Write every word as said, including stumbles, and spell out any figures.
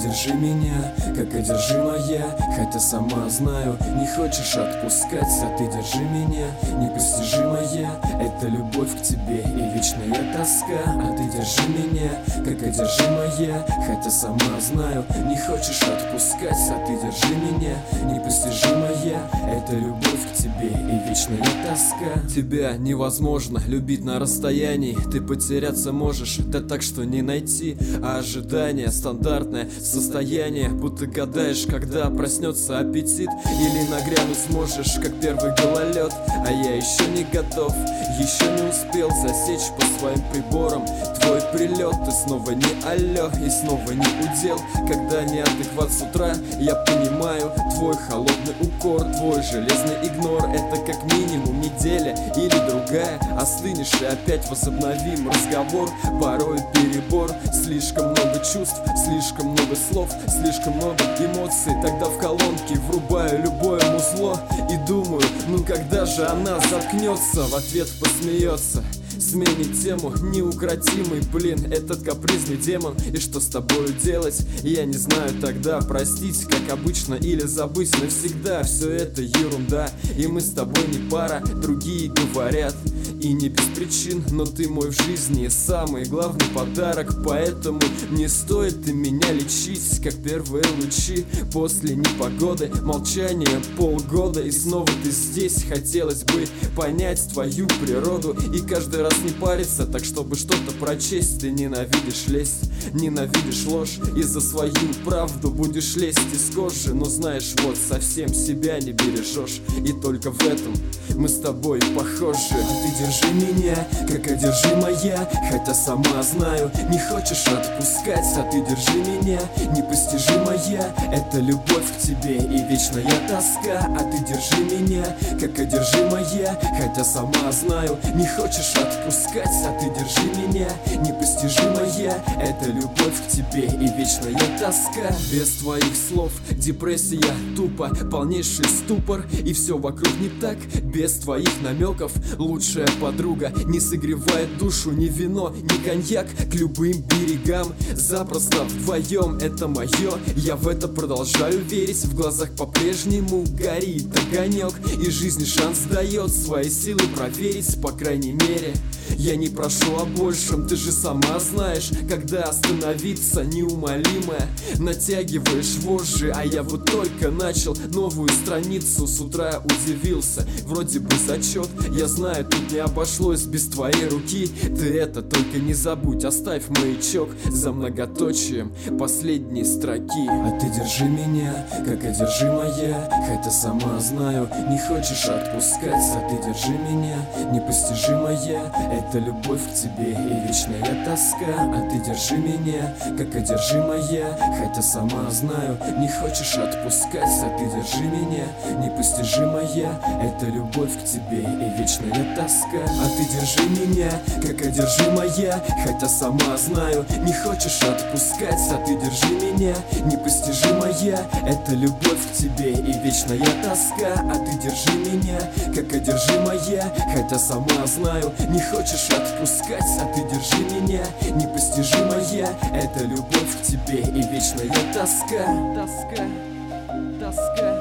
держи меня, как одержимая, хотя сама знаю, не хочешь отпускать, а ты держи меня, непостижимая, это любовь к тебе и вечная тоска. А ты держи меня, как одержимая, хотя сама знаю, не хочешь отпускать, а ты держи меня, непостижимая, это любовь к тебе и вечная тоска. Тебя невозможно любить на расстоянии, ты потеряться можешь, да так, что не найти, а ожидание стандартное состояние, будто гадаешь, когда проснется аппетит, или нагрянуть сможешь, как первый гололед. А я еще не готов, еще не успел засечь по своим приборам твой прилет. Ты снова не алло и снова не удел, когда неадекват с утра, я понимаю твой холодный укор, твой железный игнор. Это как минимум неделя или другая, остынешь и опять возобновим разговор. Порой перебор, слишком много чувств, слишком много слов, слишком много эмоций. Тогда в колонке врубаю любое музло и думаю, ну когда же она заткнется? В ответ посмеется, сменит тему, неукротимый, блин, этот капризный демон. И что с тобою делать, я не знаю тогда. Простить, как обычно, или забыть навсегда. Все это ерунда, и мы с тобой не пара. Другие говорят, и не без причин, но ты мой в жизни самый главный подарок. Поэтому не стоит ты меня лечить, как первые лучи после непогоды. Молчание полгода, и снова ты здесь. Хотелось бы понять твою природу и каждый раз не париться, так чтобы что-то прочесть. Ты ненавидишь лезть, ненавидишь ложь, и за свою правду будешь лезть из кожи. Но знаешь, вот совсем себя не бережешь, и только в этом мы с тобой похожи. А ты держи меня, как одержимая, хотя сама знаю, не хочешь отпускать. А ты держи меня, непостижимая, это любовь к тебе и вечная тоска. А ты держи меня, как одержимая, хотя сама знаю, не хочешь отпускать. А ты держи меня, непостижимая, это любовь к тебе и вечная тоска. Без твоих слов депрессия тупо, полнейший ступор, и все вокруг не так. Без твоих намеков лучшая подруга не согревает душу ни вино, ни коньяк. К любым берегам запросто вдвоем, это мое, я в это продолжаю верить. В глазах по-прежнему горит огонек, и жизнь шанс дает свои силы проверить. По крайней мере, я не прошу о большем, ты же сама знаешь, когда остановиться неумолимое. Натягиваешь вожжи, а я вот только начал новую страницу. С утра удивился, вроде бы зачет, я знаю, тут не обошлось без твоей руки. Ты это только не забудь, оставь маячок за многоточием последней строки. А ты держи меня, как одержимая, хотя сама знаю, не хочешь отпускать. А ты держи меня, непостижимая, это любовь к тебе и вечная тоска. А ты держи меня, как одержимая, хотя сама знаю, не хочешь отпускать. А ты держи меня, непостижимая, это любовь к тебе и вечная тоска. А ты держи меня, как одержимая, хотя сама знаю, не хочешь отпускать. А ты держи меня, непостижимая, это любовь к тебе и вечная тоска. А ты держи меня, как одержимая, хотя сама знаю, не хочешь отпускать. А ты держи меня, непостижимая, это любовь к тебе и вечная тоска. Тоска, тоска.